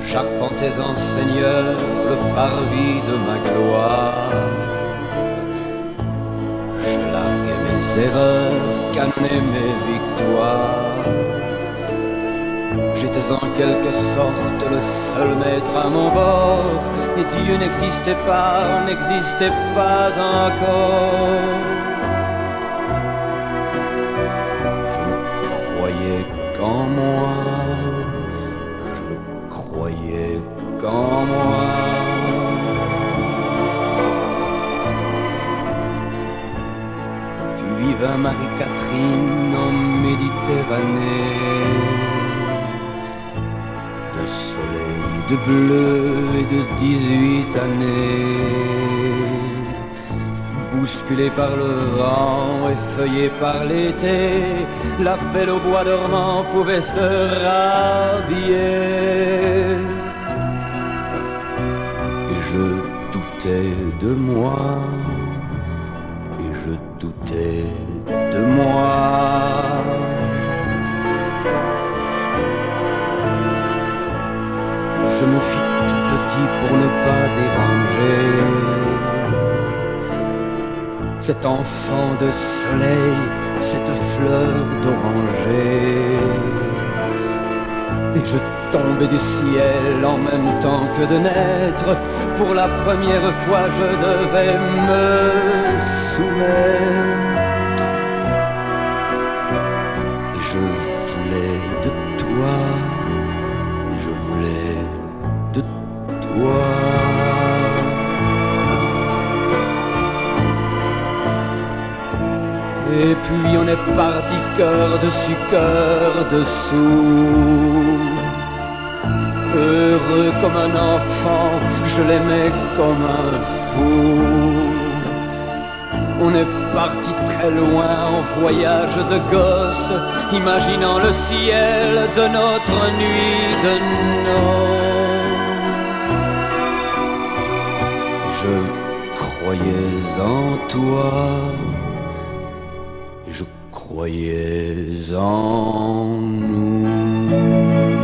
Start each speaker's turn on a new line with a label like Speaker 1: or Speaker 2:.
Speaker 1: J'arpentais en seigneur le parvis de ma gloire. Je larguais mes erreurs, canonnais mes victoires. J'étais en quelque sorte le seul maître à mon bord, et Dieu n'existait pas encore. Je croyais qu'en moi, je croyais qu'en moi. Puis vint Marie-Catherine en Méditerranée, de soleil, de bleu et de 18 années. Bousculée par le vent, effeuillée par l'été, la belle au bois dormant pouvait se rhabiller. Et je doutais de moi, et je doutais de moi. Je me fis tout petit pour ne pas déranger cet enfant de soleil, cette fleur d'oranger. Et je tombais du ciel en même temps que de naître. Pour la première fois je devais me soumettre. Et je voulais de toi, je voulais de toi. Et puis on est parti cœur dessus, cœur dessous. Heureux comme un enfant, je l'aimais comme un fou. On est parti très loin en voyage de gosse, imaginant le ciel de notre nuit de noces. Je croyais en toi, je croyais en nous.